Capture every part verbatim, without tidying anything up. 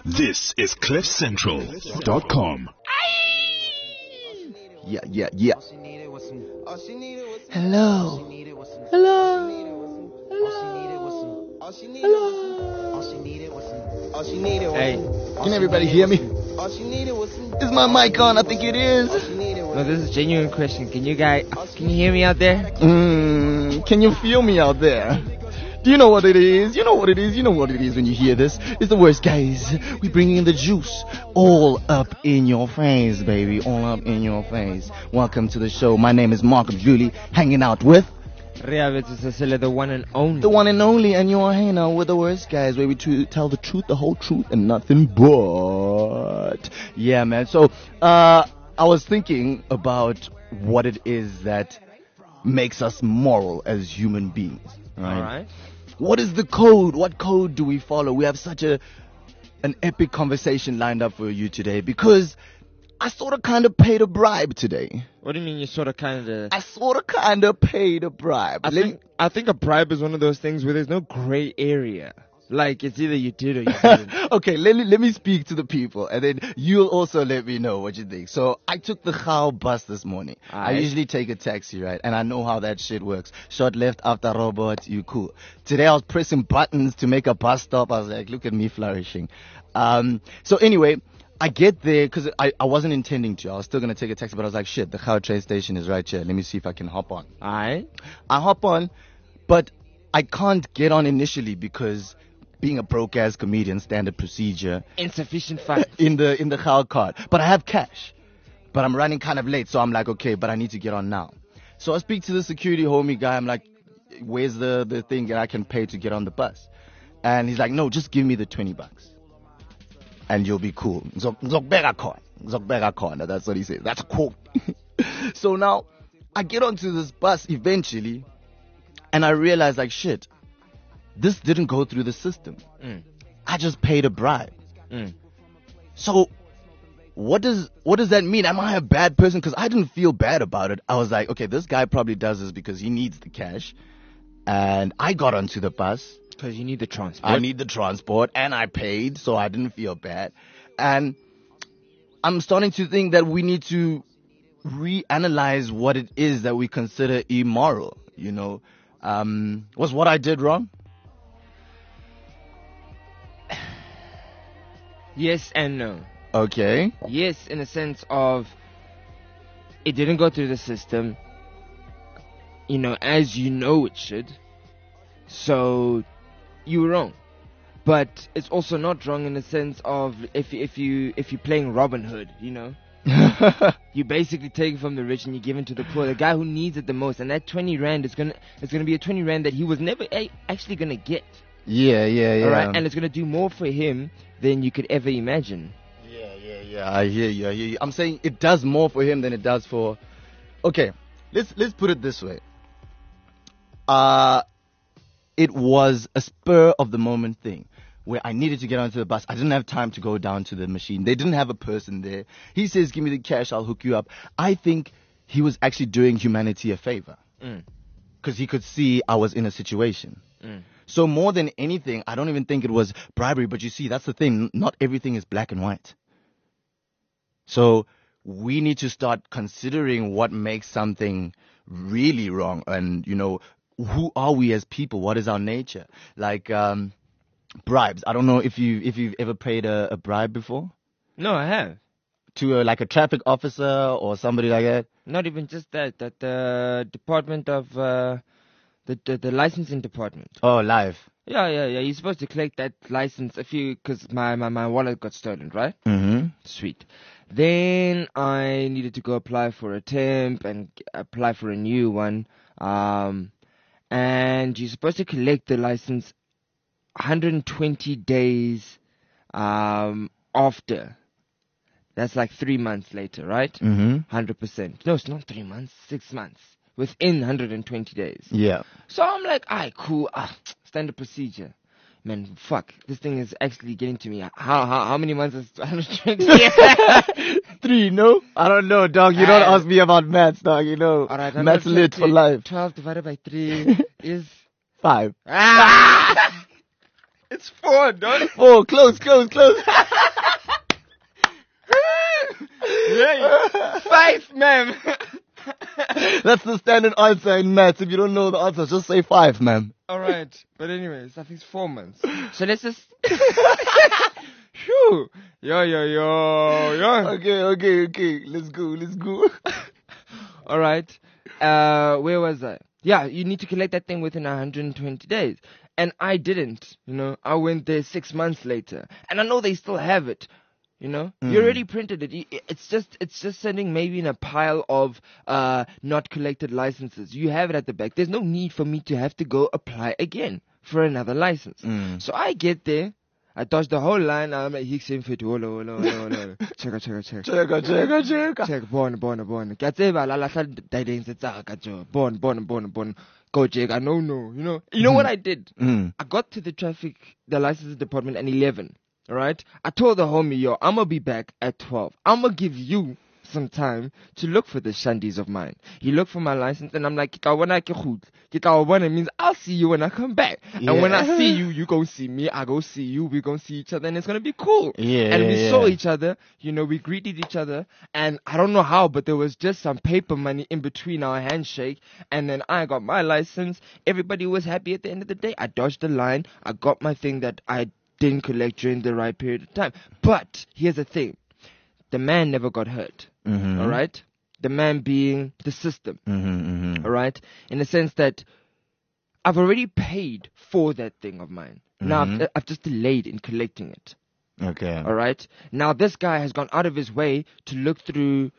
This is cliff central dot com. Yeah, yeah, yeah. Hello. Hello. Hello. Hello. Hey, can everybody hear me? Is my mic on? I think it is. No, this is a genuine question. Can you guys, can you hear me out there? Mm, can you feel me out there? Do you know what it is? You know what it is. You know what it is when you hear this. It's the worst, guys. We bring in the juice. All up in your face, baby. All up in your face. Welcome to the show. My name is Mark Julie, hanging out with the one and only. The one and only, and you are hanging out with the worst, guys, where we tr- tell the truth, the whole truth, and nothing but. Yeah, man. So, uh, I was thinking about what it is that makes us moral as human beings. Right? All right. What is the code? What code do we follow? We have such a an epic conversation lined up for you today because I sort of kind of paid a bribe today. What do you mean you sort of kind of... I sort of kind of paid a bribe. I think, I think a bribe is one of those things where there's no gray area. Like, it's either you did or you didn't. Okay, let me, let me speak to the people, and then you'll also let me know what you think. So, I took the Gao bus this morning. Aye. I usually take a taxi, right? And I know how that shit works. Short left after robot, you cool. Today I was pressing buttons to make a bus stop. I was like, look at me flourishing. Um, so anyway, I get there, because I, I wasn't intending to. I was still going to take a taxi, but I was like, shit, the Gao train station is right here. Let me see if I can hop on. Alright. I hop on, but I can't get on initially because... being a broke-ass comedian, standard procedure. Insufficient funds. in the in the Gao card. But I have cash. But I'm running kind of late, so I'm like, okay, but I need to get on now. So I speak to the security homie guy. I'm like, where's the, the thing that I can pay to get on the bus? And he's like, no, just give me the twenty bucks. And you'll be cool. Zokbega coin. Zokbega coin. That's what he says. That's a quote. So now, I get onto this bus eventually, and I realize, like, shit, this didn't go through the system. Mm. I just paid a bribe. Mm. So, what does what does that mean? Am I a bad person? Because I didn't feel bad about it. I was like, okay, this guy probably does this because he needs the cash. And I got onto the bus. Because you need the transport. I need the transport, and I paid, so I didn't feel bad. And I'm starting to think that we need to reanalyze what it is that we consider immoral. You know, um, was what I did wrong? Yes and no. Okay. Yes, in the sense of it didn't go through the system, you know, as you know it should. So you were wrong. But it's also not wrong in the sense of if if you if you're playing Robin Hood, you know. You basically take it from the rich and you give it to the poor, the guy who needs it the most, and that twenty rand is gonna it's gonna be a twenty rand that he was never a- actually gonna get. Yeah, yeah, yeah. All right, and it's gonna do more for him than you could ever imagine. Yeah, yeah, yeah. I hear you. I hear you. I'm saying it does more for him than it does for. Okay, let's let's put it this way. Uh it was a spur of the moment thing where I needed to get onto the bus. I didn't have time to go down to the machine. They didn't have a person there. He says, "Give me the cash. I'll hook you up." I think he was actually doing humanity a favor because Mm. he could see I was in a situation. Mm. So more than anything, I don't even think it was bribery. But you see, that's the thing. Not everything is black and white. So we need to start considering what makes something really wrong. And, you know, who are we as people? What is our nature? Like um, bribes. I don't know if, you, if you've ever paid a, a bribe before. No, I have. To a, like a traffic officer or somebody like that. Not even just that. That the Department of... Uh, The, the the licensing department. Oh, live. Yeah, yeah, yeah. You're supposed to collect that license if you, because my, my, my wallet got stolen, right? Mm-hmm. Sweet. Then I needed to go apply for a temp and apply for a new one. Um, and you're supposed to collect the license one hundred twenty days um, after. That's like three months later, right? Mm-hmm. one hundred percent. No, it's not three months, six months. Within one hundred twenty days. Yeah. So I'm like, alright, cool. Ah, standard procedure. Man, fuck. This thing is actually getting to me. How how how many months is one hundred twenty? Three, no? I don't know, dog. You don't ask me about maths, dog. You know, Alright, maths lit for life. twelve divided by three is... Five. Ah! It's four, don't. Four. Close, close, close. Yeah, five, ma'am. That's the standard answer in maths. If you don't know the answer, just say five, ma'am. All right, but anyways, I think it's four months. So let's just. Phew. Yo, yo, yo, yo. Okay, okay, okay. Let's go, let's go. All right. Uh, where was I? Yeah, you need to collect that thing within one hundred twenty days. And I didn't, you know. I went there six months later. And I know they still have it. You know, Mm. you already printed it. You- It's just, it's just sitting maybe in a pile of uh not collected licenses. You have it at the back. There's no need for me to have to go apply again for another license. Mm. So I get there, I touch the whole line. I'm like, "Hicks in fit, hola, hola, hola, hola." Check, check, check, Cheka, cheka, cheka. check. Born, born, born. Ke a tseba la lahla di-idents tsa ka jo. Born, born, born, born. Go check. I no, no. You know, you know what I did? Mm. I got to the traffic, the license department at eleven. All right. I told the homie, yo, I'm gonna be back at twelve. I'm gonna give you some time to look for the shandies of mine. He looked for my license, and I'm like, "Ke tla bona ke khutla. Ke tla bona means I'll see you when I come back. And when I Yeah. see you, you go see me. I go see you. We gonna see each other, and it's gonna be cool." Yeah, And we yeah, saw yeah. each other. You know, we greeted each other, and I don't know how, but there was just some paper money in between our handshake. And then I got my license. Everybody was happy at the end of the day. I dodged the line. I got my thing that I didn't collect during the right period of time. But here's the thing. The man never got hurt. Mhm. All right? The man being the system. Mhm, mhm. All right? In the sense that I've already paid for that thing of mine. Now Mhm. I've, I've just delayed in collecting it. Okay. All right? Now this guy has gone out of his way to look through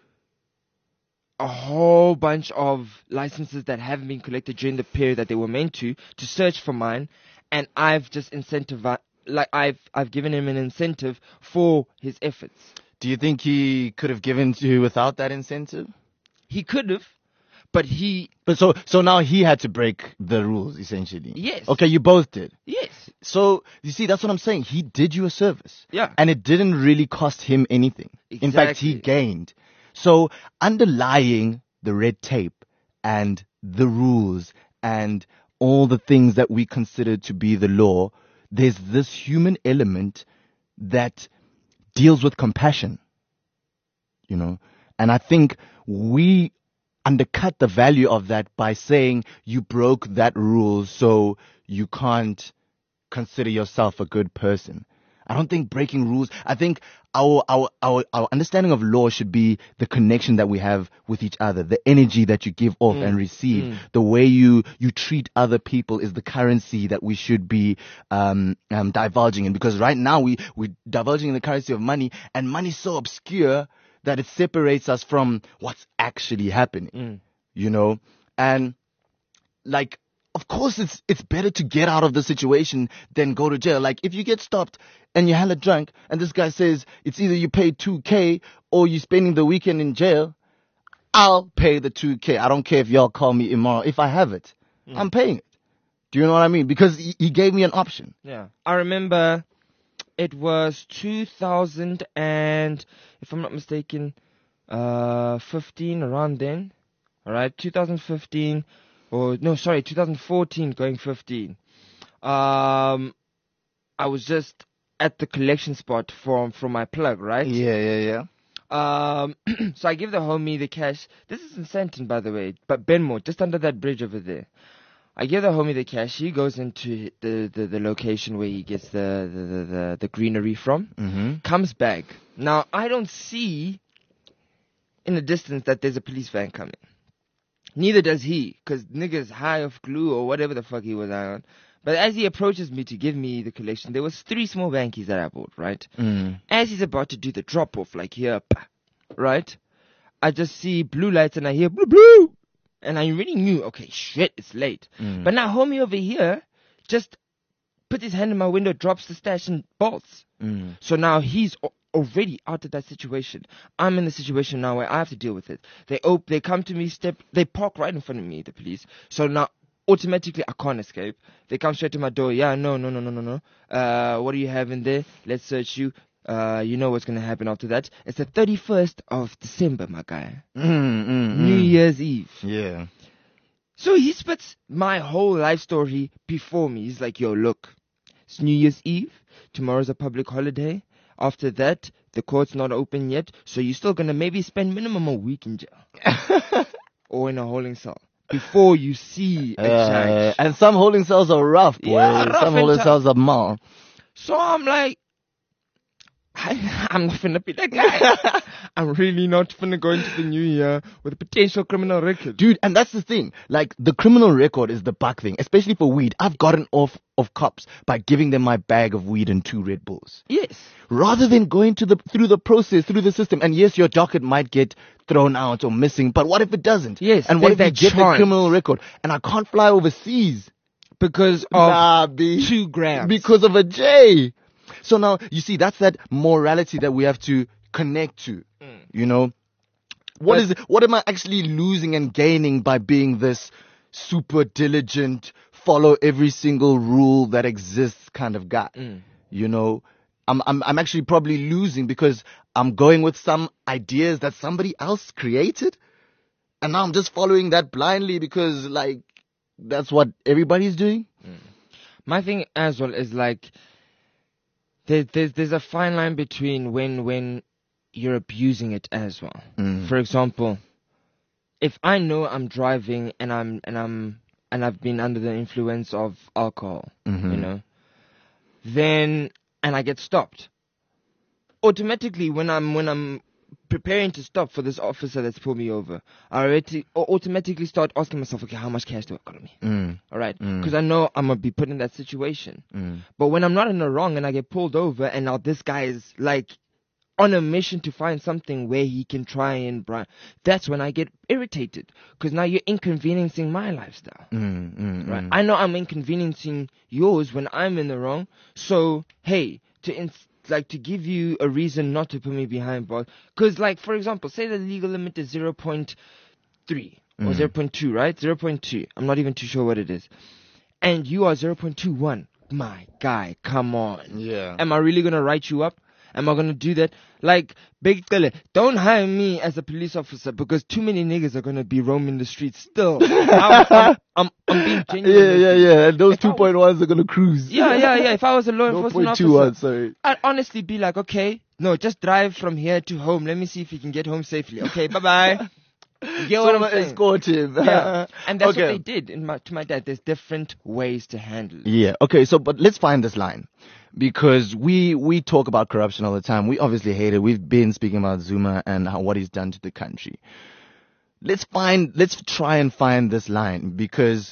a whole bunch of licenses that haven't been collected during the period that they were meant to, to search for mine, and I've just incentivized, like I've I've given him an incentive for his efforts. Do you think he could have given to you without that incentive? He could have, but he But so so now he had to break the rules essentially. Yes. Okay, you both did. yes, So you see, that's what I'm saying. He did you a service. Yeah. And it didn't really cost him anything. In fact, he Exactly. gained. So underlying the red tape and the rules and all the things that we consider to be the law, there's this human element that deals with compassion. You know? And I think we undercut the value of that by saying you broke that rule, so you can't consider yourself a good person. I don't think breaking rules, I think our, our, our, our understanding of law should be the connection that we have with each other, the energy that you give off and receive, the way you, you treat other people is the currency that we should be, um, um, divulging in. Because right now we, we're divulging in the currency of money, and money's so obscure that it separates us from what's actually happening, you know? And like, of course it's it's better to get out of the situation than go to jail. Like if you get stopped and you're hella drunk and this guy says it's either you pay two K or you're spending the weekend in jail, I'll pay the two K. I don't care if y'all call me immoral. If I have it, I'm paying it. Do you know what I mean? Because he, he gave me an option. yeah. I remember it was two thousand and, if I'm not mistaken, uh, fifteen around then. All right, two thousand fifteen. Or no, sorry, two thousand fourteen going fifteen. Um, I was just at the collection spot from from my plug, right? Yeah, yeah, yeah. Um, so I give the homie the cash. This is in Sandton, by the way, but Benmore, just under that bridge over there. I give the homie the cash. He goes into the, the, the location where he gets the the, the, the, the greenery from. Mm-hmm. Comes back. Now I don't see in the distance that there's a police van coming. Neither does he, because nigga's high off glue or whatever the fuck he was on. But as he approaches me to give me the collection, there was three small bankies that I bought, right? Mm. As he's about to do the drop-off, like here, pa, right? I just see blue lights and I hear blue, blue. And I already knew, okay, shit, it's late. Mm. But now homie over here just puts his hand in my window, drops the stash and bolts. Mm. So now he's o- already out of that situation. I'm in the situation now where I have to deal with it. They op- they come to me, step, they park right in front of me, the police. So now automatically I can't escape. They come straight to my door. Yeah, no, no, no, no, no, no. Uh, what do you have in there? Let's search you. Uh, you know what's gonna happen after that. It's the thirty-first of December, my guy. Mm, mm, mm. New Year's Eve. Yeah. So he spits my whole life story before me. He's like, yo, look, It's New Year's Eve. Tomorrow's a public holiday. After that, the court's not open yet, so you're still gonna maybe spend minimum a week in jail or in a holding cell before you see a Uh, judge. and some holding cells are rough, boy. Yeah, rough some and holding tough. cells are mal. So I'm like, I, I'm not finna be that guy. I'm really not finna go into the new year with a potential criminal record. Dude, and that's the thing. Like, the criminal record is the buck thing, especially for weed. I've gotten off of cops by giving them my bag of weed and two Red Bulls. Yes. Rather than going to the through the process, through the system. And yes, your docket might get thrown out or missing, but what if it doesn't? Yes, And what if there's you that get the chance. criminal record and I can't fly overseas? Because of Nah, B. two grams. Because of a J. So now, you see, that's that morality that we have to connect to. Mm. You know? What But- is it? What am I actually losing and gaining by being this super diligent, follow every single rule that exists kind of guy? Mm. You know? I'm, I'm, I'm actually probably losing because I'm going with some ideas that somebody else created. And now I'm just following that blindly because, like, that's what everybody's doing. My thing as well is like, there, there's there's a fine line between when when you're abusing it as well. Mm. For example, if I know I'm driving and I'm and I'm and I've been under the influence of alcohol, Mhm. you know, then and I get stopped, automatically when I'm when I'm preparing to stop for this officer that's pulled me over, I already au- automatically start asking myself, okay, how much cash do I got on me? Mm. All right, Mm. because I know I'm gonna be put in that situation. Mm. But when I'm not in the wrong and I get pulled over, and now this guy is like on a mission to find something where he can try and bri- that's when I get irritated, because now you're inconveniencing my lifestyle. Mm, mm, Right? mm. I know I'm inconveniencing yours when I'm in the wrong. So hey, to ins- like to give you a reason not to put me behind bars, because like for example, say the legal limit is zero point three or Mm. zero point two, right? zero point two. I'm not even too sure what it is, and you are zero point two one. My guy, come on. Yeah. Am I really gonna write you up? Am I gonna do that? Like, Big Tele, don't hire me as a police officer because too many niggas are gonna be roaming the streets still. I'm, I'm, I'm, I'm being genuine. Yeah, with yeah, you. yeah. And those If I two point ones are gonna cruise. Yeah, yeah, yeah. If I was a law No enforcement point officer, two one, sorry. I'd honestly be like, okay, no, just drive from here to home. Let me see if you can get home safely. Okay, bye bye. You get what I'm saying? escort him. Yeah, and that's Okay. what they did in my, to my dad. There's different ways to handle it. Yeah. Okay. So, but let's find this line, because we we talk about corruption all the time. We obviously hate it. We've been speaking about Zuma and how, what he's done to the country. Let's find. Let's try and find this line, because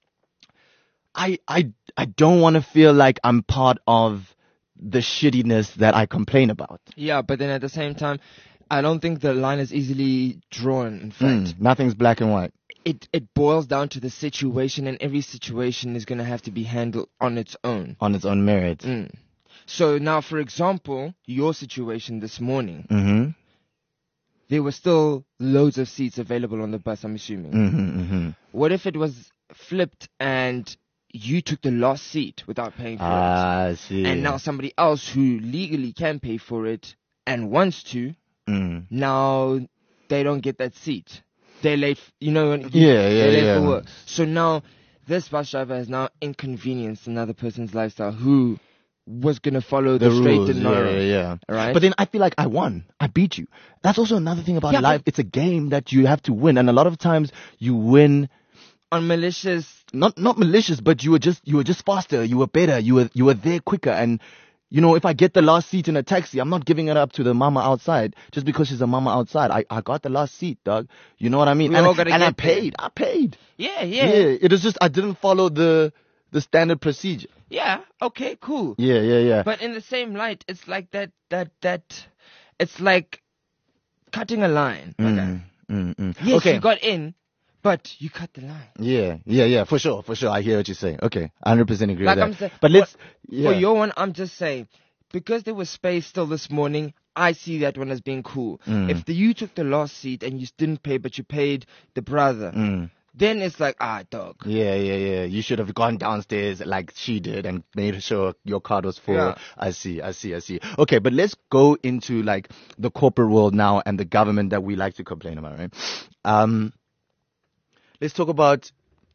I I I don't want to feel like I'm part of the shittiness that I complain about. Yeah, but then at the same time, I don't think the line is easily drawn. In fact, Mm, nothing's black and white. it it boils down to the situation, and every situation is gonna have to be handled on its own. On its own merit. Mm. So now, for example, your situation this morning, Mm-hmm. there were still loads of seats available on the bus, I'm assuming. Mm-hmm. Mm-hmm. What if it was flipped and you took the last seat without paying for Ah, I see. it? And now somebody else who legally can pay for it and wants to, Mm. now they don't get that seat. They're late, f- you know, when you- Yeah, yeah, they're late yeah. for work. So now this bus driver has now inconvenienced another person's lifestyle who was going to follow the, The straight rules, and yeah, narrow. yeah, yeah. Right? But then I feel like I won. I beat you. That's also another thing about Yeah, but- life. It's a game that you have to win, and a lot of times you win On malicious, not not malicious, but you were just you were just faster. You were better. You were you were there quicker. And you know, if I get the last seat in a taxi, I'm not giving it up to the mama outside just because she's a mama outside. I, I got the last seat, dog. You know what I mean? We and all gotta and I get there. paid. I paid. yeah, yeah, Yeah. yeah, It was just I didn't follow the the standard procedure. okay, cool. Yeah, yeah, yeah. But in the same light, it's like that, that, that, it's like cutting a line. my guy. Mm, mm, mm. Yes, okay. you got in, but you cut the line. Yeah, yeah, yeah, for sure, for sure. I hear what you're saying. Okay, one hundred percent agree Like with I'm that. saying, but let's, yeah. For your one, I'm just saying, because there was space still this morning, I see that one as being cool. Mm. If the, you took the last seat and you didn't pay, but you paid the brother, Mm. then it's like, ah, dog. Yeah, yeah, yeah. You should have gone downstairs like she did and made sure your card was full. Yeah. I see, I see, I see. Okay, but let's go into like the corporate world now and the government that we like to complain about, right? Um, let's talk about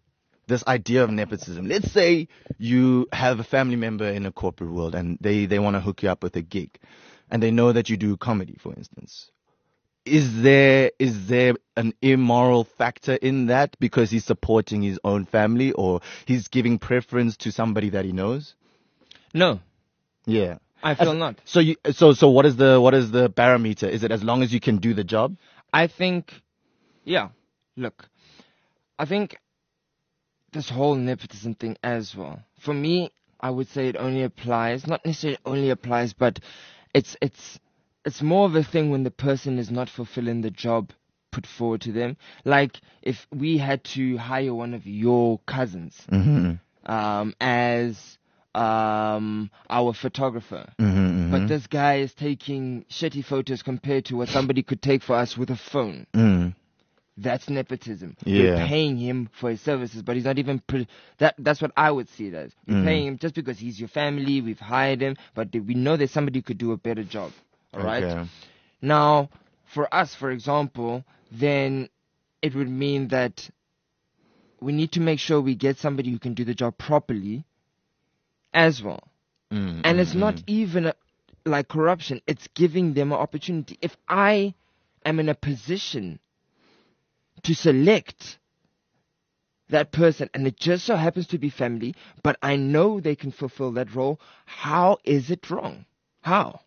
this idea of nepotism. Let's say you have a family member in a corporate world and they, they want to hook you up with a gig and they know that you do comedy, for instance. Is there is there an immoral factor in that because he's supporting his own family or he's giving preference to somebody that he knows? No, Yeah. I feel As- not. So you so so what is the what is the barometer? Is it as long as you can do the job? I think, yeah, look, I think this whole nepotism thing as well, for me, I would say it only applies, not necessarily only applies, but it's it's it's more of a thing when the person is not fulfilling the job put forward to them. Like if we had to hire one of your cousins Mm-hmm. um, as um, our photographer, Mm-hmm. but this guy is taking shitty photos compared to what somebody could take for us with a phone. Mm. That's nepotism. Yeah. We're paying him for his services, but he's not even. Pre- that That's what I would see it as. We're Mm. paying him just because he's your family. We've hired him, but we know that somebody could do a better job. All right. Okay. Now, for us, for example, then it would mean that we need to make sure we get somebody who can do the job properly, as well. Mm, And mm, it's not mm. even a, like corruption. It's giving them an opportunity. If I am in a position to select that person and it just so happens to be family, but I know they can fulfill that role, how is it wrong? How?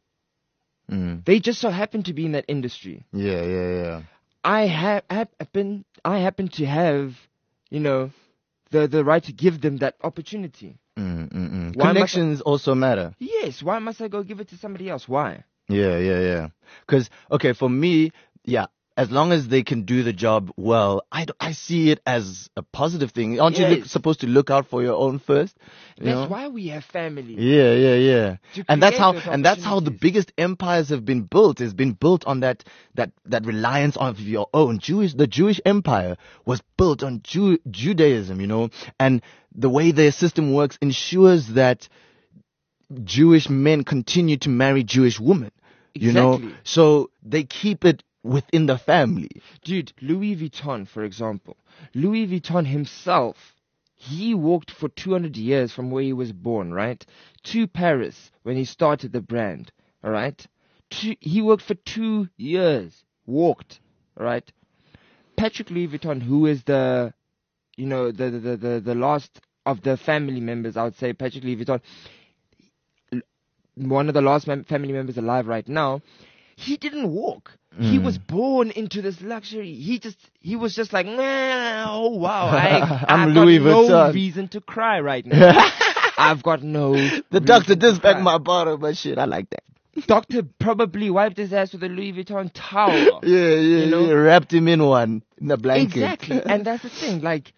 Mm. They just so happen to be in that industry. Yeah, yeah, yeah. I have I happen I happen to have, you know, the the right to give them that opportunity. Mm, mm, mm. Why must I- Connections also matter. Yes, why must I go give it to somebody else? Why? Yeah, yeah, yeah. Because, okay, for me, yeah, as long as they can do the job well, I, d- I see it as a positive thing. Aren't you look, Yes. supposed to look out for your own first? You That's know? why we have family. Yeah, yeah, yeah. To And that's create how those and that's how the opportunities. biggest empires have been built. Has been built on that that that reliance on your own. Jewish the Jewish empire was built on Jew, Judaism, you know, and the way their system works ensures that Jewish men continue to marry Jewish women. You know, Exactly. so they keep it within the family. Dude, Louis Vuitton, for example. Louis Vuitton himself, he walked for two hundred years from where he was born, right? To Paris when he started the brand, all right? Two, he worked for two years, walked, all right? Patrick Louis Vuitton, who is the, you know, the, the, the, the last of the family members, I would say, Patrick Louis Vuitton, one of the last mem- family members alive right now, he didn't walk. He Mm. was born into this luxury. He just, he was just like, nah, oh wow, I, I'm I've Louis got no Vuitton." reason to cry right now. I've got no. The doctor reason to just back cry. my bottle, but shit, I like that. Doctor probably wiped his ass with a Louis Vuitton towel. Yeah, yeah, You know? yeah. Wrapped him in one in a blanket. Exactly, and that's the thing. Like,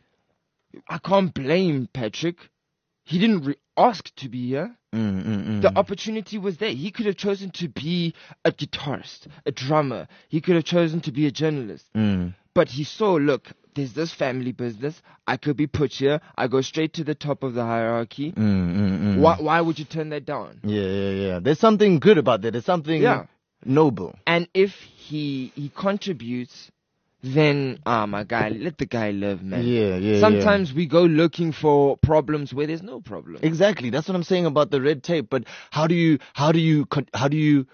I can't blame Patrick. He didn't re- ask to be here. Mm, mm, mm. The opportunity was there. He could have chosen to be a guitarist, a drummer. He could have chosen to be a journalist. Mm. But he saw, look, there's this family business. I could be put here. I go straight to the top of the hierarchy. Mm, mm, mm. Why, why would you turn that down? Yeah, yeah, yeah. There's something good about that. There's something Yeah. noble. And if he he contributes, then, ah, my guy, let the guy live, man. Yeah, yeah, Sometimes we go looking for problems where there's no problem. Exactly. That's what I'm saying about the red tape. But how do you, how do you, con- how do you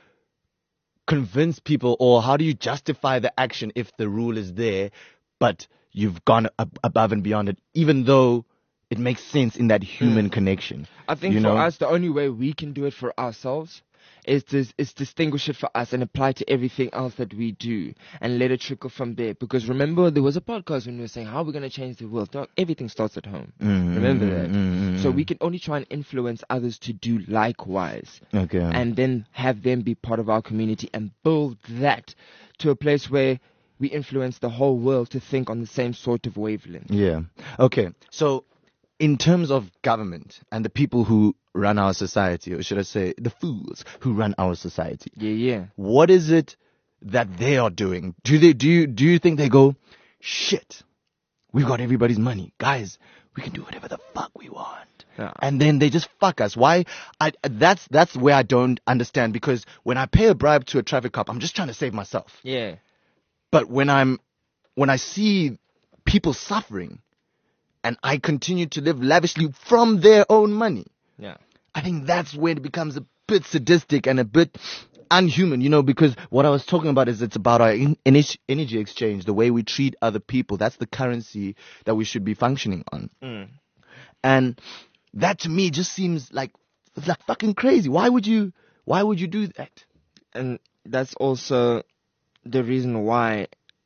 convince people, or how do you justify the action if the rule is there, but you've gone ab- above and beyond it, even though it makes sense in that human connection? I think you for know? us, the only way we can do it for ourselves is to is distinguish it for us and apply to everything else that we do and let it trickle from there. Because remember, there was a podcast when we were saying, how are we going to change the world? Dog, everything starts at home. Mm, Remember mm, that. mm, mm, So mm. we can only try and influence others to do likewise. Okay. And then have them be part of our community and build that to a place where we influence the whole world to think on the same sort of wavelength. Yeah. Okay. So, in terms of government and the people who run our society, or should I say, the fools who run our society, Yeah, yeah. what is it that they are doing? Do they do you do you think they go, shit, we've got everybody's money, guys, we can do whatever the fuck we want, Yeah. and then they just fuck us? Why? I that's that's where I don't understand, because when I pay a bribe to a traffic cop, I'm just trying to save myself. Yeah. But when I'm when I see people suffering, and I continue to live lavishly from their own money. Yeah. I think that's where it becomes a bit sadistic and a bit unhuman, you know, because what I was talking about is it's about our in- energy exchange, the way we treat other people. That's the currency that we should be functioning on. Mm. And that to me just seems like, like fucking crazy. Why would you, why would you do that? And that's also the reason why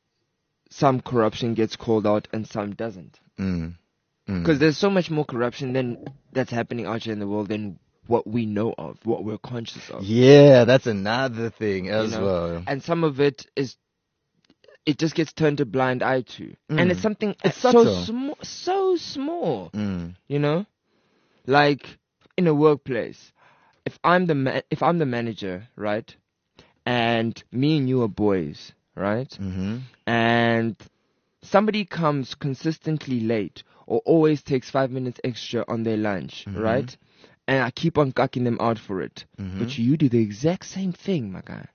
some corruption gets called out and some doesn't. Mm. Because mm. there's so much more corruption than that's happening out here in the world than what we know of, what we're conscious of. Yeah, that's another thing as you know? well. And some of it is, it just gets turned a blind eye to. Mm. And it's something it's so small, so small, mm. you know? Like in a workplace, if I'm the ma- if I'm the manager, right? And me and you are boys, right? Mm-hmm. And somebody comes consistently late or always takes five minutes extra on their lunch, mm-hmm. right? And I keep on cucking them out for it. Mm-hmm. But you do the exact same thing, my guy.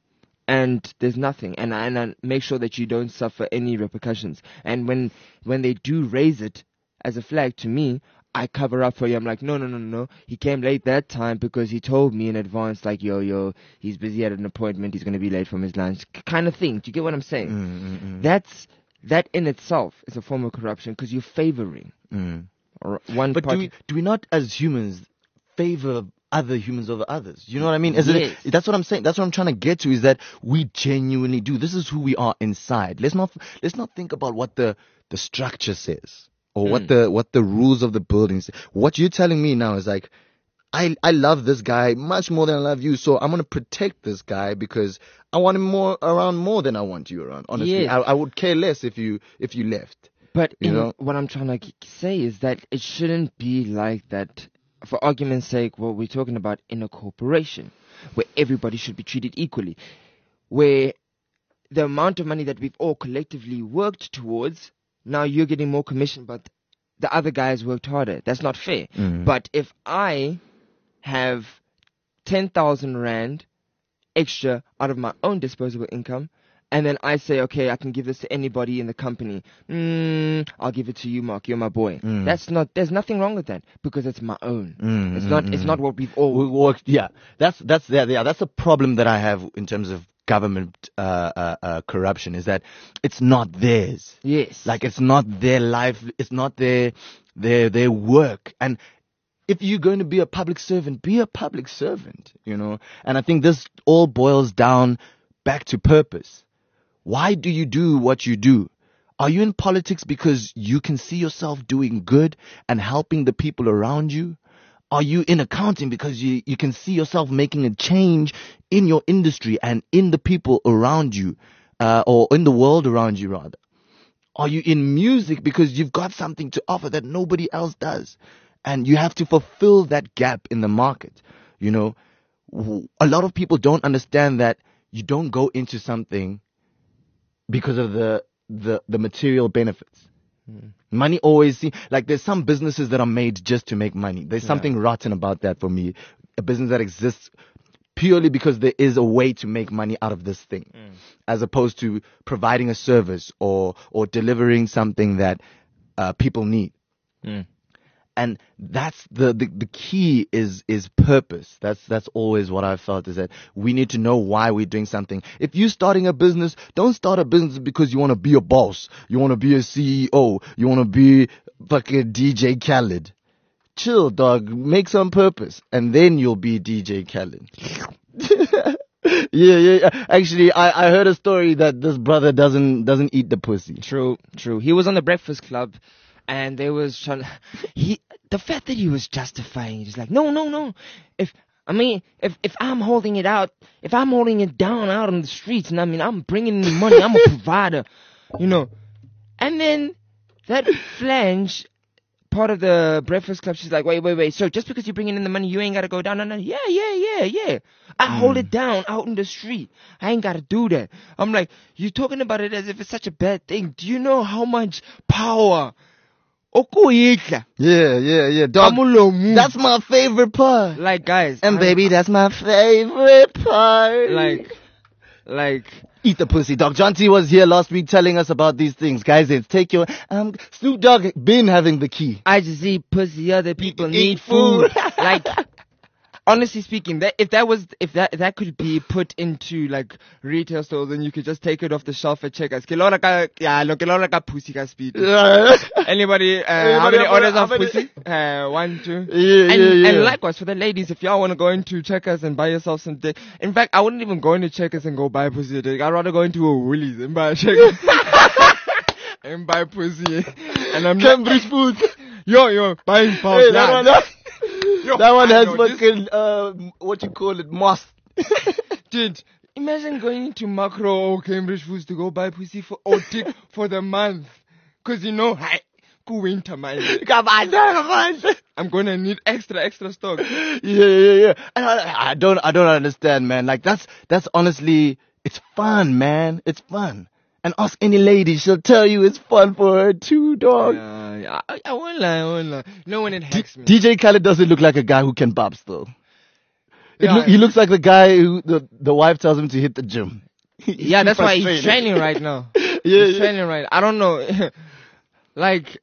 And there's nothing. And I, and I make sure that you don't suffer any repercussions. And when when they do raise it as a flag to me, I cover up for you. I'm like, no, no, no, no. He came late that time because he told me in advance, like, yo, yo, he's busy at an appointment. He's going to be late from his lunch. Kind of thing. Do you get what I'm saying? Mm-hmm. That's, that in itself is a form of corruption because you're favoring mm. or one But party. do we, do we not, as humans, favor other humans over others? You know what I mean? Is yes. it, that's what I'm saying. That's what I'm trying to get to, is that we genuinely do. This is who we are inside. Let's not, let's not think about what the, the structure says. Or what Mm. the what the rules of the building say. What you're telling me now is like, I I love this guy much more than I love you, so I'm gonna protect this guy because I want him more around more than I want you around. Honestly, Yes. I, I would care less if you if you left. But You in- know? what I'm trying to k- say is that it shouldn't be like that. For argument's sake, what we're talking about in a corporation, where everybody should be treated equally, where the amount of money that we've all collectively worked towards, now you're getting more commission, but the other guys worked harder. That's not fair. Mm. But if I have ten thousand rand extra out of my own disposable income, and then I say, okay, I can give this to anybody in the company. Mm, I'll give it to you, Mark. You're my boy. Mm. That's not. There's nothing wrong with that because it's my own. Mm, it's mm, not. mm. It's not what we've all. We work, yeah, that's that's yeah, yeah, that's a problem that I have in terms of government uh, uh, uh, corruption, is that it's not theirs. yes. Like, it's not their life, it's not their their their work. And if you're going to be a public servant, be a public servant, you know. And I think this all boils down back to purpose. Why do you do what you do? Are you in politics because you can see yourself doing good and helping the people around you? Are you in accounting because you, you can see yourself making a change in your industry and in the people around you, uh, or in the world around you, rather? Are you in music because you've got something to offer that nobody else does, and you have to fulfill that gap in the market? You know, W- a lot of people don't understand that you don't go into something because of the the, the material benefits. Money always seems like there's some businesses that are made just to make money. There's Yeah. something rotten about that for me. A business that exists purely because there is a way to make money out of this thing, as opposed to providing a service or or delivering something that uh, people need. Mm. And that's the, the the key is is purpose. That's that's always what I felt, is that we need to know why we're doing something. If you're starting a business, don't start a business because you want to be a boss, you want to be a C E O, you want to be fucking D J Khaled. Chill, dog. Make some purpose, and then you'll be D J Khaled. yeah, yeah, yeah. Actually, I, I heard a story that this brother doesn't doesn't eat the pussy. True, true. He was on the Breakfast Club, and they was trying. He, the fact that he was justifying, he's like, no, no, no. If I mean, if if I'm holding it out, if I'm holding it down out on the streets, and I mean, I'm bringing in money, I'm a provider, you know. And then that flange part of the Breakfast Club, she's like, wait, wait, wait. So just because you're bringing in the money, you ain't got to go down. No, no, yeah, yeah, yeah, yeah. I Mm. hold it down out in the street. I ain't got to do that. I'm like, you're talking about it as if it's such a bad thing. Do you know how much power? Okoyitla. Yeah, yeah, yeah. Dog, Kamulomu. that's my favorite part. Like, guys. And I- baby, that's my favorite part. Like, like, Eat the pussy, dog. John T was here last week telling us about these things. Guys, it's take your, um, Snoop Dogg been having the key. I just eat pussy, other people Eat need food. food. Like, honestly speaking, that if that was, if that, if that could be put into like retail stores, then you could just take it off the shelf at Checkers. Que lora ka- yeah, lo que lora ka pussy ka speed. Anybody, uh, how Anybody many have- orders how of many- pussy? Uh, one, two. Yeah, and, yeah, yeah. and likewise for the ladies, if y'all want to go into Checkers and buy yourself some dick. In fact, I wouldn't even go into Checkers and go buy pussy dick. I'd rather go into a Woolies and buy a Checkers. and buy pussy. And I'm Cambridge Foods. yo, yo, buying pounds. Hey, that one, that, Yo, that one I has know, this- fucking, uh, what you call it, moss. Dude, imagine going into Macro or Cambridge Foods to go buy pussy for or dick for the month. Cause you know, hi, go winter man. Come on, come on. I'm gonna need extra, extra stock. Yeah, yeah, yeah. And I, I don't, I don't understand, man. Like that's, that's honestly, it's fun, man. It's fun. And ask any lady, she'll tell you it's fun for her too, dog. Yeah, yeah, I, I won't lie, I won't lie. No one it hacks me. D J Khaled doesn't look like a guy who can bop still. It Yeah. look, he looks like the guy who the, the wife tells him to hit the gym. He's yeah, too that's why he's frustrated. training right now. Yeah, He's yeah. training right. I don't know. like,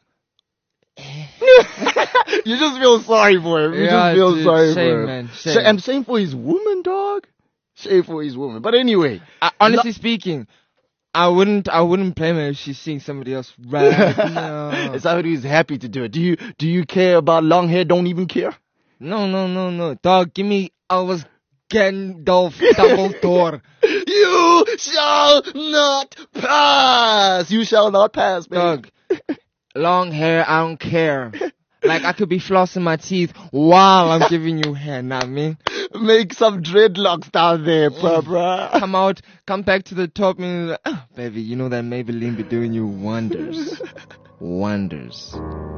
You just feel sorry for him. You Yeah, just feel dude, sorry shame, for him. man, Sh- shame. And same for his woman, dog. Shame for his woman. But anyway. I, honestly speaking, I wouldn't, I wouldn't blame her if she's seeing somebody else right now. Somebody who's happy to do it. Do you do you care about long hair? Don't even care. No, no, no, no. Dog, give me Elvis Gandalf Dumbledore. You shall not pass. You shall not pass, baby. Dog, long hair, I don't care. Like, I could be flossing my teeth while I'm giving you hair, know what I mean? Make some dreadlocks down there, bruh. Come out, come back to the top and like, oh, baby, you know that Maybelline be doing you wonders. Wonders.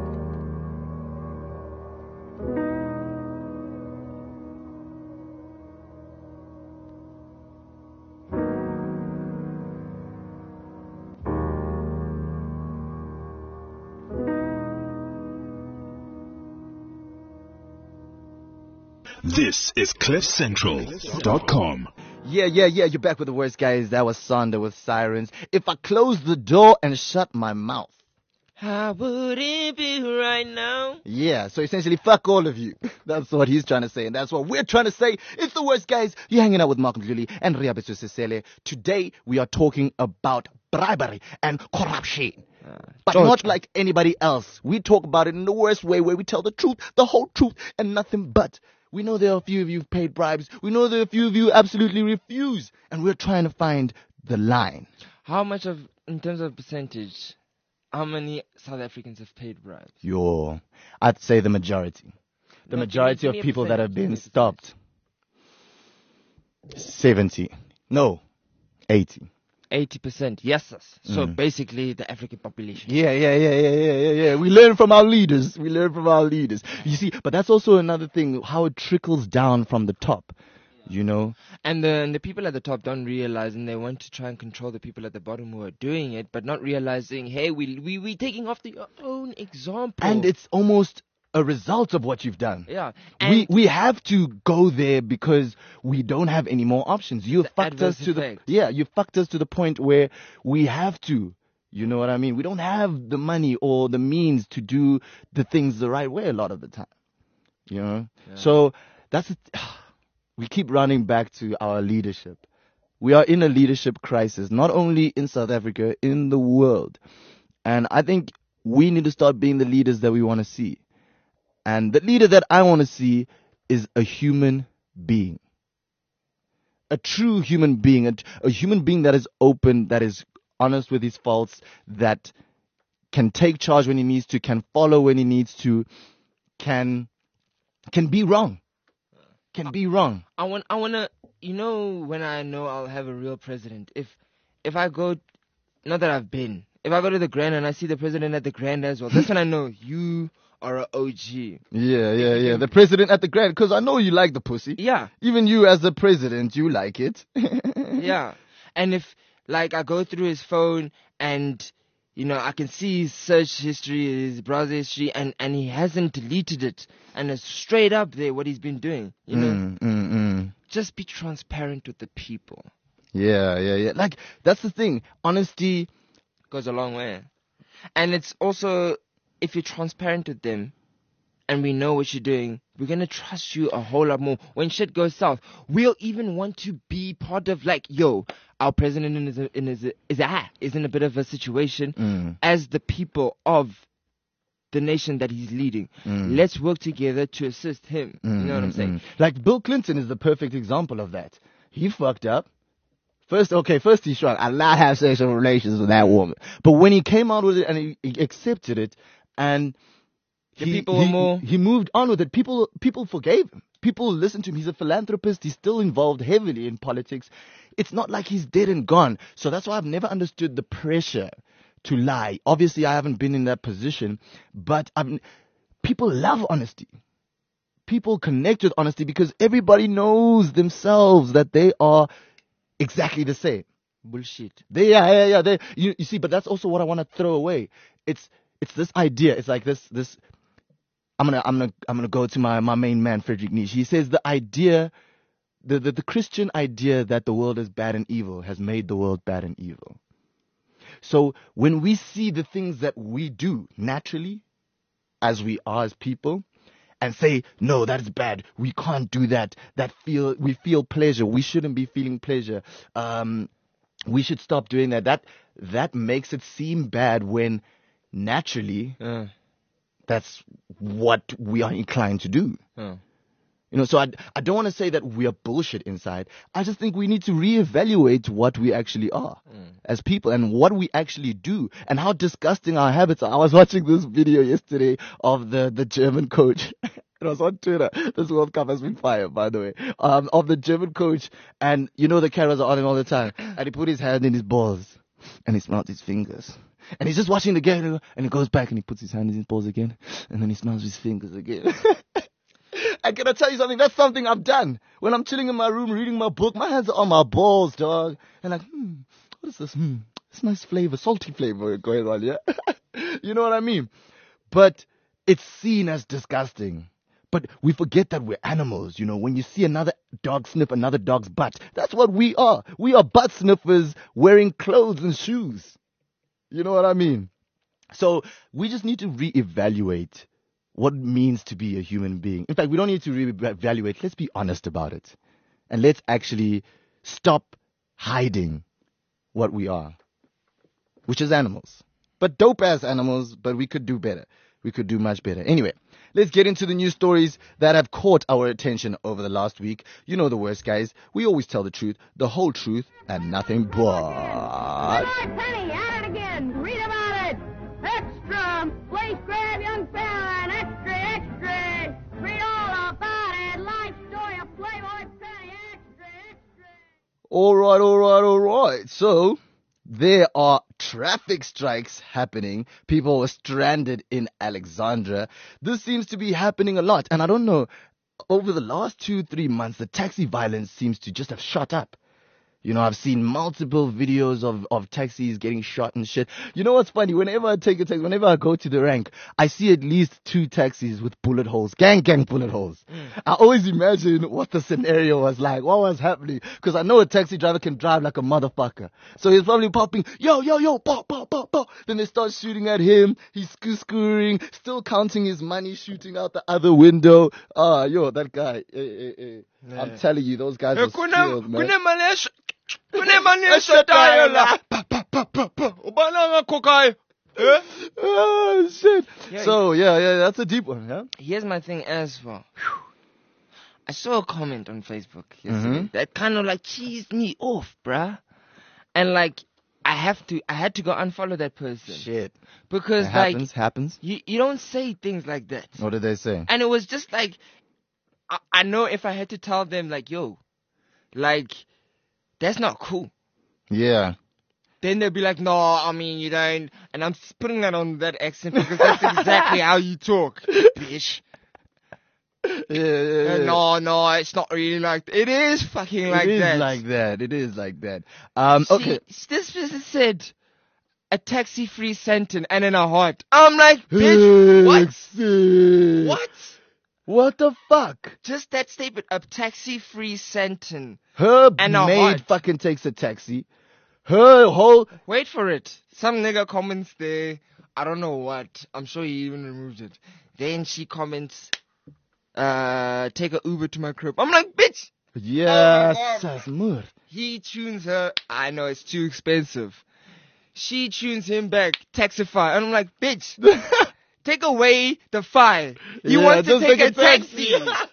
This is cliff central dot com. Yeah, yeah, yeah. You're back with the worst, guys. That was Sonder with Sirens. If I close the door and shut my mouth. How would it be right now? Yeah, so essentially, fuck all of you. That's what he's trying to say, and that's what we're trying to say. It's the worst, guys. You're hanging out with Mark Ndluli and Riabetu Sesele. Today, we are talking about bribery and corruption. But George. not like anybody else. We talk about it in the worst way, where we tell the truth, the whole truth, and nothing but. We know there are a few of you who've paid bribes. We know there are a few of you who absolutely refuse. And we're trying to find the line. How much of, in terms of percentage, how many South Africans have paid bribes? Yo, I'd say the majority. The No, majority give me- of give me a people that have percentage, give me been a stopped. seventy. No, eighty. eighty percent, yes, sir. So Mm. basically the African population. Yeah, yeah, yeah, yeah, yeah, yeah, yeah. We learn from our leaders. We learn from our leaders. You see, but that's also another thing, how it trickles down from the top. You know? And the, and the people at the top don't realize, and they want to try and control the people at the bottom who are doing it, but not realizing, hey, we we we taking after your own example. And it's almost a result of what you've done. yeah, We and we have to go there because we don't have any more options. You The fucked us adverse to the effect. yeah. You fucked us to the point where we have to. You know what I mean? We don't have the money or the means to do the things the right way a lot of the time. You know. Yeah. So that's a, we keep running back to our leadership. We are in a leadership crisis, not only in South Africa, in the world, and I think we need to start being the leaders that we want to see. And the leader that I want to see is a human being. A true human being. A, a human being that is open, that is honest with his faults, that can take charge when he needs to, can follow when he needs to, can can be wrong. Can be wrong. I want I wanna, you know, when I know I'll have a real president. If if I go, not that I've been, if I go to the Grand and I see the president at the Grand as well, that's when I know you are an O G. Yeah, yeah, yeah. The president at the Grand, because I know you like the pussy. Yeah, Even you as the president, you like it. yeah. And if like I go through his phone and you know I can see his search history, his browser history, and and he hasn't deleted it, and it's straight up there what he's been doing. You know, Mm, mm, mm. just be transparent with the people. Yeah, yeah, yeah. Like, that's the thing. Honesty. Goes a long way. And it's also, if you're transparent with them and we know what you're doing, we're going to trust you a whole lot more. When shit goes south, we'll even want to be part of, like, yo, our president is, a, is, a, is, a, is in a bit of a situation Mm. as the people of the nation that he's leading. Mm. Let's work together to assist him. Mm, You know what I'm mm, saying? mm. Like, Bill Clinton is the perfect example of that. He fucked up. First, okay, first he tried. I not have sexual relations with that woman. But when he came out with it and he, he accepted it, and The he, people were he, more- he moved on with it, people people forgave him. People listened to him. He's a philanthropist. He's still involved heavily in politics. It's not like he's dead and gone. So that's why I've never understood the pressure to lie. Obviously, I haven't been in that position, but I'm, people love honesty. People connect with honesty because everybody knows themselves that they are exactly the same. Bullshit. They, yeah, yeah, yeah. They, you, you see, but that's also what I want to throw away. It's, it's this idea. It's like this, this. I'm gonna, I'm gonna, I'm gonna go to my, my main man, Friedrich Nietzsche. He says the idea, the, the, the Christian idea that the world is bad and evil has made the world bad and evil. So when we see the things that we do naturally, as we are as people, and say, no, that's bad. We can't do that. That feel we feel pleasure. We shouldn't be feeling pleasure. Um, we should stop doing that. That that makes it seem bad when naturally Uh, that's what we are inclined to do. uh. You know, so I, I don't want to say that we are bullshit inside. I just think we need to reevaluate what we actually are Mm. as people and what we actually do and how disgusting our habits are. I was watching this video yesterday of the, the German coach. It was on Twitter. This World Cup has been fire, by the way. Um, of the German coach, and you know the cameras are on him all the time. And he put his hand in his balls, and he smelled his fingers. And he's just watching the game, and he goes back and he puts his hand in his balls again, and then he smells his fingers again. And can I tell you something? That's something I've done. When I'm chilling in my room reading my book, my hands are on my balls, dog. And like, hmm, what is this? Hmm, it's nice flavor, salty flavor going on, yeah? You know what I mean? But it's seen as disgusting. But we forget that we're animals, you know. When you see another dog sniff another dog's butt, that's what we are. We are butt sniffers wearing clothes and shoes. You know what I mean? So we just need to reevaluate what it means to be a human being. In fact, we don't need to reevaluate. Let's be honest about it. And let's actually stop hiding what we are, which is animals. But dope-ass animals, but we could do better. We could do much better. Anyway, let's get into the news stories that have caught our attention over the last week. You know the worst, guys. We always tell the truth, the whole truth, and nothing but... Penny, at it again. Read about it. Extra. Please grab young fella and extra, extra. Read all about it. Life story of Playboy Penny. Extra, extra. All right, all right, all right. So there are traffic strikes happening. People are stranded in Alexandra. This seems to be happening a lot. And I don't know, over the last two, three months, the taxi violence seems to just have shot up. You know, I've seen multiple videos of, of taxis getting shot and shit. You know what's funny? Whenever I take a taxi, whenever I go to the rank, I see at least two taxis with bullet holes. Gang, gang bullet holes. Mm. I always imagine what the scenario was like. What was happening? Because I know a taxi driver can drive like a motherfucker. So he's probably popping, yo, yo, yo, pop, pop, pop, pop. Then they start shooting at him. He's scoo-scooring, still counting his money, shooting out the other window. Ah, yo, that guy. Hey, hey, hey. Yeah. I'm telling you, those guys are skilled, man. Oh shit. Yeah, so yeah, yeah, that's a deep one, yeah? Here's my thing as well. I saw a comment on Facebook yesterday Mm-hmm. that kind of like cheesed me off, bruh. And like, I have to, I had to go unfollow that person. Shit. Because It like, happens, happens. you, you don't say things like that. What did they say? And it was just like, I, I know if I had to tell them like, yo, like, that's not cool. Yeah. Then they'll be like, no, I mean, you don't. And I'm just putting that on that accent because that's exactly how you talk, bitch. Yeah, yeah, yeah. Uh, no, no, it's not really like that. It is fucking like it is that. like that. It is like that. Um, See, okay. this person said a taxi-free Santon and in a heart. I'm like, bitch, what? Exit. What? What the fuck? Just that statement, a taxi-free Santon. Her And a maid heart. fucking takes a taxi. Her whole Wait for it. Some nigga comments there. I don't know what. I'm sure he even removed it. Then she comments, uh, take a Uber to my crib. I'm like, bitch! yes, Oh my God. Sasmur. He tunes her. I know it's too expensive. She tunes him back. Taxify. And I'm like, bitch, take away the file. You Yeah, want to just take take a a taxi.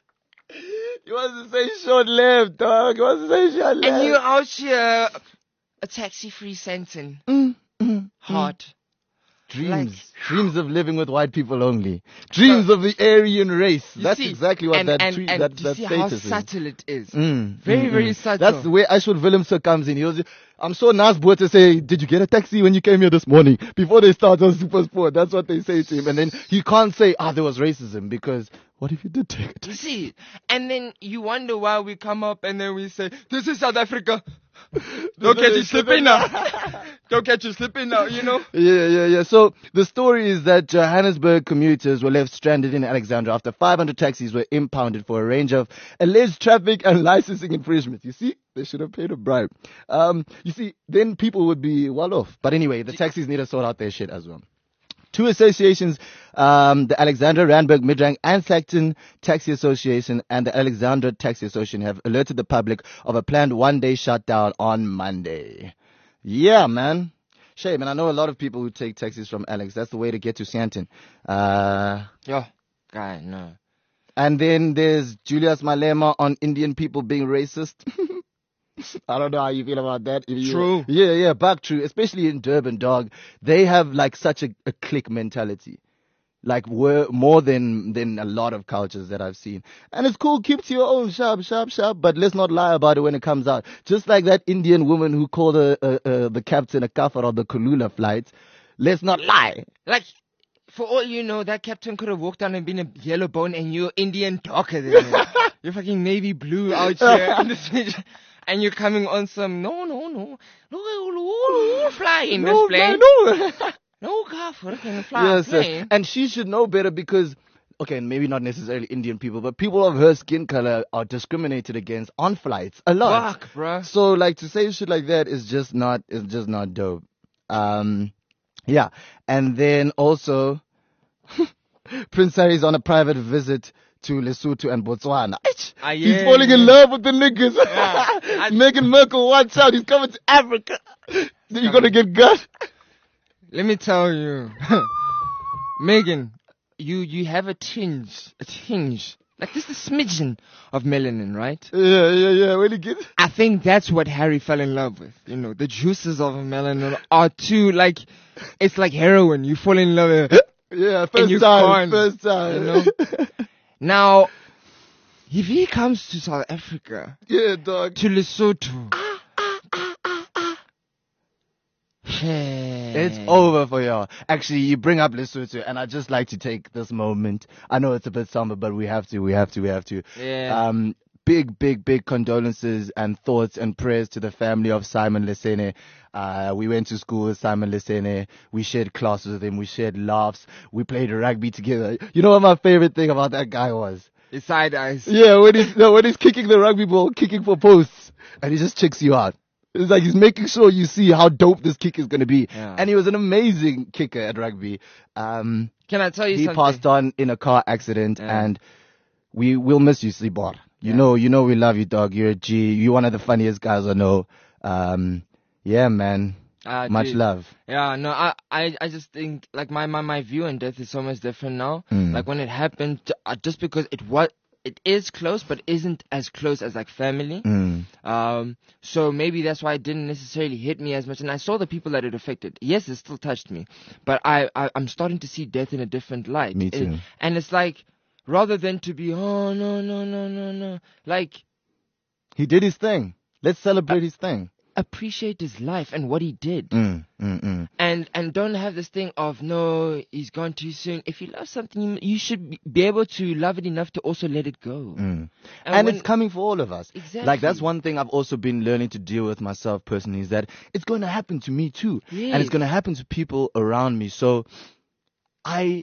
You want to say short-lived, dog. You want to say short-lived. And you out here, a taxi-free Santon. Mm, mm, Heart. Dreams. Like- Dreams of living with white people only. Dreams of the Aryan race. You That's see, exactly what and, that, and, tweet, and that, you that see how status is. subtle it is. Mm, Very, mm, very mm. subtle. That's the way Ashwood Willemse comes in. He was, I'm sure Nas to say, did you get a taxi when you came here this morning? Before they start on Super Sport. That's what they say to him. And then he can't say, ah, there was racism, because what if you did take a You taxi? see, and then you wonder why we come up and then we say, this is South Africa. Don't catch you slipping now. Don't catch you slipping now, you know? Yeah, yeah, yeah. So the story is that Johannesburg commuters were left stranded in Alexandra after five hundred taxis were impounded for a range of alleged traffic and licensing infringements. You see, they should have paid a bribe. Um, you see, then people would be well off. But anyway, the taxis need to sort out their shit as well. Two associations, um, the Alexandra, Randburg, Midrand, and Saxton Taxi Association and the Alexandra Taxi Association have alerted the public of a planned one-day shutdown on Monday. Yeah, man. Shame, and I know a lot of people who take taxis from Alex. That's the way to get to Santon. Uh, Yo, guy, no. and then there's Julius Malema on Indian people being racist. I don't know how you feel about that. If you- True. Yeah, yeah, back true. Especially in Durban, dog. They have like such a, a clique mentality. Like we're more than than a lot of cultures that I've seen. And it's cool, keep to your own, sharp, sharp, sharp, but let's not lie about it when it comes out. Just like that Indian woman who called a, a, a, the captain a kafir on the Kulula flight. Let's not lie. Like, for all you know, that captain could have walked down and been a yellow bone and you're Indian darker than him. You're fucking navy blue out here in this bitch. And you're coming on some, no, no, no, no, no, no, fly in No, this plane. no. No car for can fly Yes, a yes. plane. And she should know better because, okay, maybe not necessarily Indian people, but people of her skin color are discriminated against on flights a lot. Fuck, bruh. So, like, to say shit like that is just not, is just not dope. Um, yeah. And then also, Prince Harry's on a private visit to Lesotho and Botswana. Itch. Ah, He's yeah, falling in yeah. love with the niggas. I- Meghan Merkel, watch out. He's coming to Africa. Then you're going to get gut. Let me tell you, Megan, you you have a tinge, a tinge, like just a smidgen of melanin, right? Yeah, yeah, yeah. When you get... I think that's what Harry fell in love with. You know, the juices of melanin are too like, it's like heroin. You fall in love with it. Yeah, And first you time, can't, first time. you know? Now, if he comes to South Africa, Yeah, dog. to Lesotho, It's over for y'all. Actually, you bring up Lesotho, and I just like to take this moment. I know it's a bit somber, but we have to, we have to, we have to. Yeah. Um, big, big, big condolences and thoughts and prayers to the family of Simon Lesene. Uh, we went to school with Simon Lesene. We shared classes with him. We shared laughs. We played rugby together. You know what my favorite thing about that guy was? His side eyes. Yeah, when he's no, when he's kicking the rugby ball, kicking for posts, and he just checks you out. It's like he's making sure you see how dope this kick is going to be. Yeah. And he was an amazing kicker at rugby. Um, Can I tell you he something? passed on in a car accident, Yeah. and we will miss you, Sibor. You Yeah. know, you know we love you, dog. You're a G. You're one of the funniest guys I know. Um, yeah, man. Ah, Much dude. love. Yeah, no, I, I, I just think like my, my, my view on death is so much different now. Mm. Like when it happened, uh, just because it was, it is close, but isn't as close as like family. Mm. Um, so maybe that's why it didn't necessarily hit me as much. And I saw the people that it affected. Yes, it still touched me, but I, I I'm starting to see death in a different light. Me It- too. and it's like, rather than to be, oh no no no no no, like He did his thing. Let's celebrate his thing. appreciate his life and what he did. Mm, mm, mm. And and don't have this thing of, no, he's gone too soon. If you love something, you, you should be- be able to love it enough to also let it go. Mm. And And, when- it's coming for all of us. Exactly. Like, that's one thing I've also been learning to deal with myself personally, is that it's going to happen to me too. And Yes. it's going to happen to people around me. So I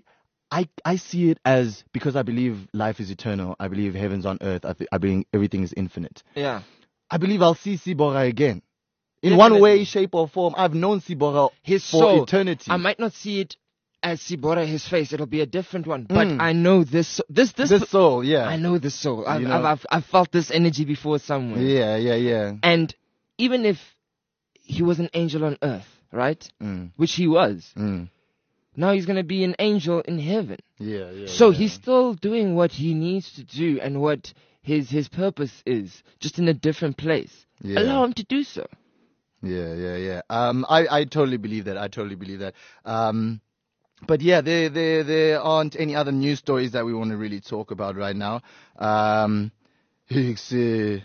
I, I see it as, because I believe life is eternal. I believe heaven's on earth. I, th- I believe everything is infinite. Yeah. I believe I'll see Sibora again. In one Definitely. way, shape, or form. I've known Sibora His for soul. eternity. I might not see it as Sibora, his face. It'll be a different one. But Mm. I know this. This. This. This soul, yeah. I know the soul. I've, You know? I've, I've, I've felt this energy before somewhere. Yeah, yeah, yeah. And even if he was an angel on earth, right? Mm, Which he was. mm. Now he's going to be an angel in heaven. Yeah, yeah. So yeah. he's still doing what he needs to do and what his his purpose is, just in a different place. Yeah. Allow him to do so. Yeah, yeah, yeah. Um, I, I totally believe that. I totally believe that. Um, but yeah, there, there, there aren't any other news stories that we want to really talk about right now. Um, Kolisi,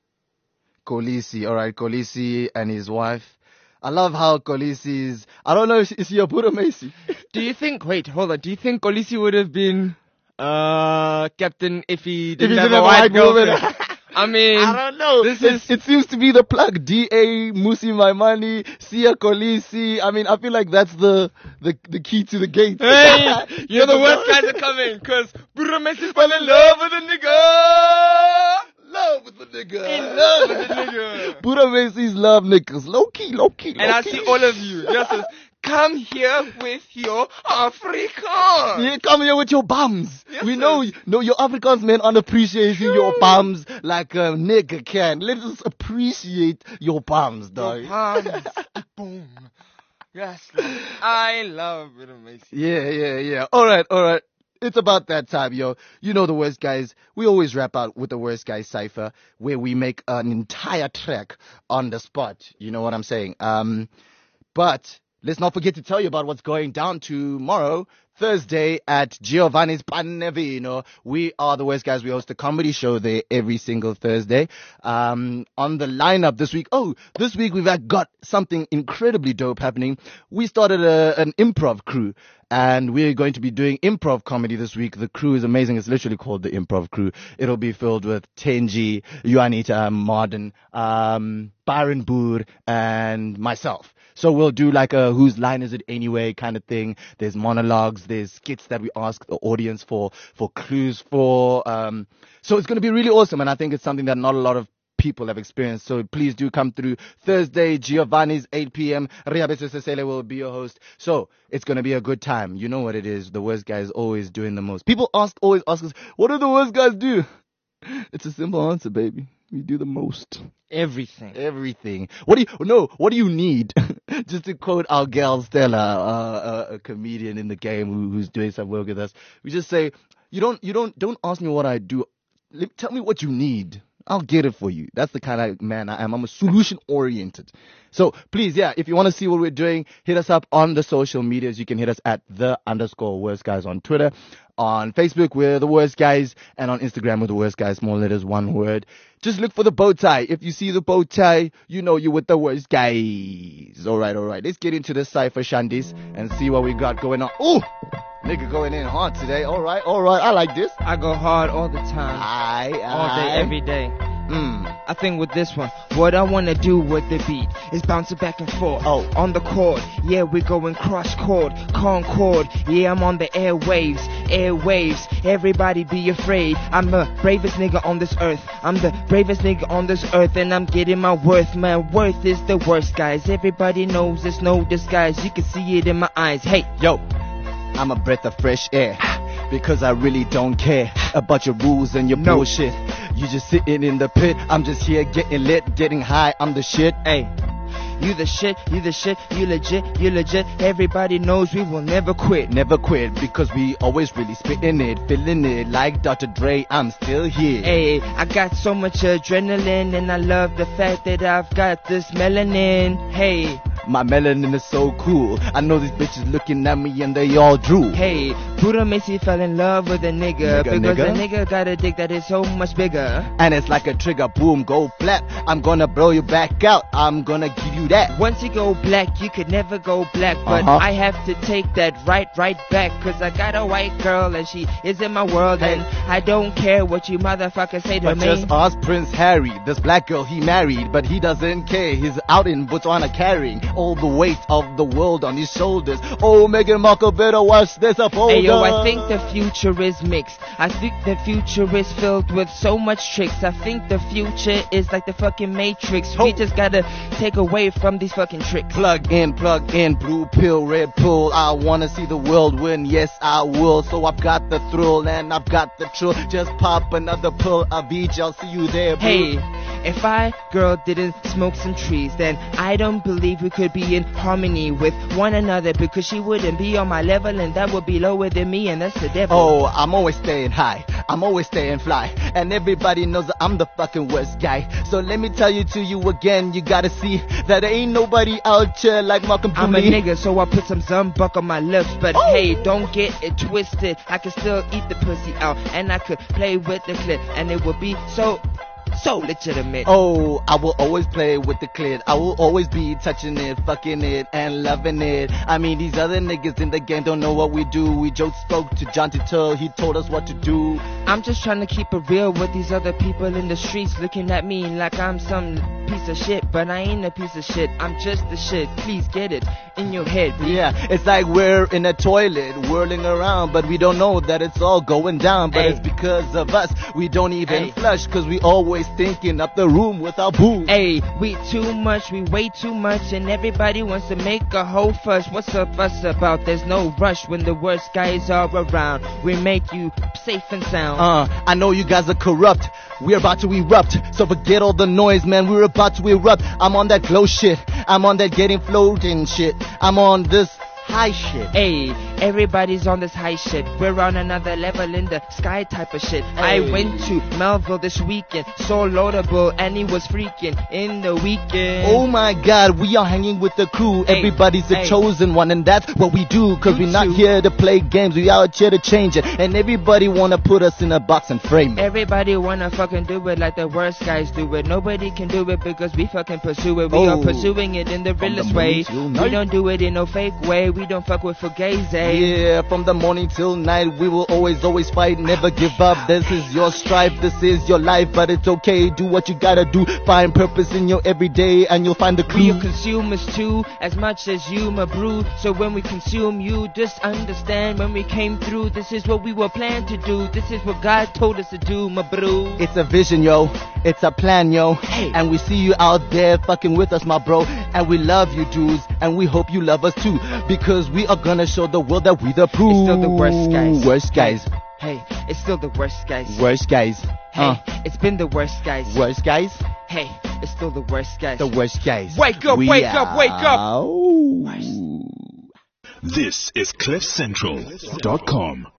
all right, Kolisi and his wife. I love how Kolisi's. I don't know if is he a Buddha Macy. Do you think? Wait, hold on. Do you think Kolisi would have been uh captain if he didn't, he have, didn't a white woman. girlfriend? I mean, I don't know. This it, is it seems to be the plug. D A Musi Maimani, Sia Kolisi. I mean, I feel like that's the the, the key to the gate. hey, you're the Yes, worst no. guys are coming because Buddha Messi fell in love with a nigga. Love with the nigga. In love with the nigga. Buddha Macy's love niggas. Low key, low key, low And I key. see all of you. Yes, come here with your Afrikaans. Yeah, come here with your bums. Yes, we sir. know, no, your Afrikaans men unappreciating your bums like a nigga can. Let us appreciate your bums, dog. Your palms. Boom. Yes, Lord. I love Buddha Messi. Yeah, yeah, yeah. All right, all right. It's about that time, yo. You know the worst guys. We always wrap out with the worst guys cipher, where we make an entire track on the spot. You know what I'm saying? Um, but let's not forget to tell you about what's going down tomorrow, Thursday, at Giovanni's Panevino. We are the worst guys. We host a comedy show there every single Thursday. Um, on the lineup this week. Oh, this week we've had got something incredibly dope happening. We started a, an improv crew. And we're going to be doing improv comedy this week. The crew is amazing. It's literally called the Improv Crew. It'll be filled with Tenji, Juanita, Martin, um, Byron Boer, and myself. So we'll do like a whose line is it anyway kind of thing. There's monologues, there's skits that we ask the audience for, for clues for. Um, so it's going to be really awesome. And I think it's something that not a lot of people have experienced. So please do come through Thursday, Giovanni's, eight p.m. Riabese Sesele will be your host. So it's going to be a good time. You know what it is. The worst guys always doing the most. People ask, always ask us, what do the worst guys do? It's a simple answer, baby. We do the most. Everything. Everything. What do you, no, what do you need? Just to quote our gal Stella, uh, a, a comedian in the game who, who's doing some work with us. We just say, you don't, you don't, don't ask me what I do. Let- Tell me what you need. I'll get it for you. That's the kind of man I am. I'm a solution oriented. So please, yeah, if you want to see what we're doing, hit us up on the social medias. You can hit us at the underscore worst guys on Twitter. On Facebook, we're the worst guys. And on Instagram, we're the worst guys. Small letters, one word. Just look for the bow tie. If you see the bow tie, you know you're with the worst guys. All right, all right. Let's get into the cypher, Shandis, and see what we got going on. Ooh! Nigga going in hard today. All right, all right. I like this. I go hard all the time. Aye, All day, aye. every day. Mm. I think with this one, what I wanna do with the beat is bounce it back and forth. Oh. On the chord, yeah, we're going cross chord, concord. Yeah, I'm on the airwaves, airwaves. Everybody be afraid. I'm the bravest nigga on this earth. I'm the bravest nigga on this earth, and I'm getting my worth. My worth is the worst, guys. Everybody knows there's no disguise. You can see it in my eyes. Hey, Yo, I'm a breath of fresh air. Because I really don't care about your rules and your No. bullshit. You just sitting in the pit. I'm just here getting lit, getting high. I'm the shit. hey. You the shit, you the shit, you legit, you legit. Everybody knows we will never quit. Never quit because we always really spitting it, feeling it like Doctor Dre. I'm still here. Hey, I got so much adrenaline, and I love the fact that I've got this melanin. Hey, My melanin is so cool. I know these bitches looking at me and they all drool. hey, Buddha Messi fell in love with a nigga, Nigga, because nigga. a nigga got a dick that is so much bigger. And it's like a trigger, boom, go flap. I'm gonna blow you back out. I'm gonna give you that. Once you go black, you could never go black, but Uh-huh. I have to take that right, right back, cause I got a white girl and she is in my world, Hey. and I don't care what you motherfuckers say to But me. just ask Prince Harry. This black girl he married, but he doesn't care. He's out in Botswana carrying all the weight of the world on his shoulders. Oh, Meghan Markle, better watch this upholder. Hey yo, I think the future is mixed. I think the future is filled with so much tricks. I think the future is like the fucking Matrix. We Oh. just gotta take away from these fucking tricks. Plug in, plug in, blue pill, red pill. I wanna see the world win, yes I will. So I've got the thrill and I've got the trill. Just pop another pill, Avicii, I'll see you there, boo. Hey, if I, girl, didn't smoke some trees, then I don't believe we could be in harmony with one another, because she wouldn't be on my level and that would be lower than me, and that's the devil. Oh, I'm always staying high, I'm always staying fly, and everybody knows that I'm the fucking worst guy. So let me tell you to you again, you gotta see that there ain't nobody out here like Malcolm I'm a Plumlee. nigga, so I put some Zumbuck on my lips. But Oh. hey, don't get it twisted. I can still eat the pussy out, and I could play with the clit, and it would be so, so legitimate. Oh, I will always play with the clit. I will always be touching it, fucking it, and loving it. I mean, these other niggas in the game don't know what we do. We just spoke to John Tito, he told us what to do. I'm just trying to keep it real with these other people in the streets looking at me like I'm some piece of shit, but I ain't a piece of shit. I'm just the shit. Please get it in your head. Yeah, it's like we're in a toilet whirling around, but we don't know that it's all going down. But Hey. it's because of us. We don't even Hey. flush, cause we always thinking up the room with our booze. Hey, we too much, we way too much, and everybody wants to make a whole fuss. What's a fuss about? There's no rush when the worst guys are around. We make you safe and sound. Uh, I know you guys are corrupt. We're about to erupt. So forget all the noise, man. We're about to erupt. I'm on that glow shit. I'm on that getting floating shit. I'm on this high shit. Hey, everybody's on this high shit. We're on another level in the sky type of shit. I Hey. went to Melville this weekend, so loadable, and he was freaking in the weekend. Oh my god, we are hanging with the crew. Hey, Everybody's a hey. chosen one, and that's what we do. Cause You we're not too. here to play games, we out here to change it. And everybody wanna put us in a box and frame it. Everybody wanna fucking do it like the worst guys do it. Nobody can do it because we fucking pursue it. We Oh. are pursuing it in the From the realest way. morning till night. We don't do it in no fake way. We don't fuck with fugazi. Yeah, from the morning till night, we will always, always fight, never give up. This is your strife, this is your life, but it's okay. Do what you gotta do. Find purpose in your everyday, and you'll find the We clue. are consumers too, as much as you, my brew. So when we consume you, just understand when we came through, this is what we were planned to do. This is what God told us to do, my brew. It's a vision, yo. It's a plan, yo. Hey. And we see you out there fucking with us, my bro. And we love you, dudes. And we hope you love us too. Because we are gonna show the world that we the proof. It's still the worst guys. Worst guys. Hey, it's still the worst guys. Worst guys. Hey, Uh, it's been the worst guys. worst guys. Hey, it's still the worst guys. The worst guys. Wake up, We wake up, wake up. are- This is cliff central dot com.